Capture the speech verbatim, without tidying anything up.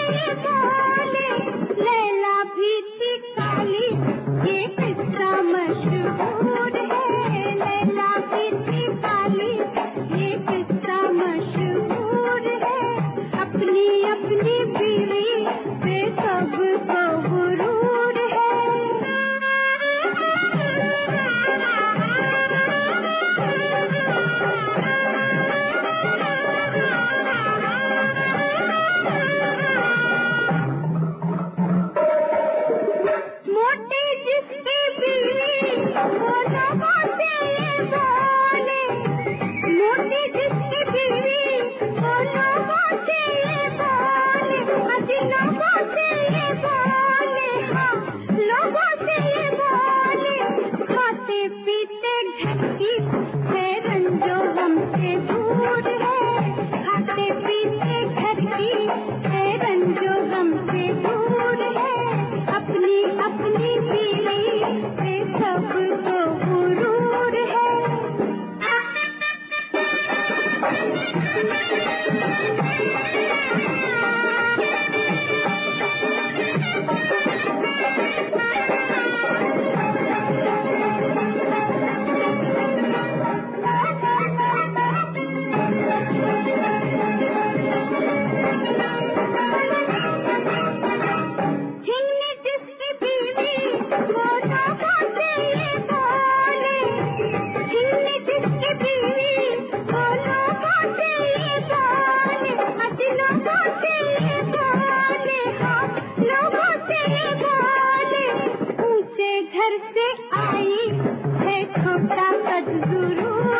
ये बोले, लैला भी थी काली, ये किस्सा मशहूर है। लैला भी थी काली, ये किस्सा मशहूर है। अपनी अपनी बीवी पे सबको गुरूर है। मोटी जिसकी बीवी वो लोगों से ये बोले, मोटी जिसकी बीवी वो लोगों से ये बोले, अजी लोगों से ये बोले, हाँ लोगों से ये बोले, खाते पीते ढकी है रंजो हमसे दूर है। खाते पीते ढकी है रंजो हमसे दूर है। अपनी अपनी बीवी पे सबको गुरूर है। हिन्नी जिसकी बीवी वो लोगों से ये बोले, हिन्नी जिसकी बीवी वो लोगों से ये बोले, अजी लोगों से ये बोले, हाँ लोगों से ये बोले, ऊंचे घर से आई है छोटा कद जरूर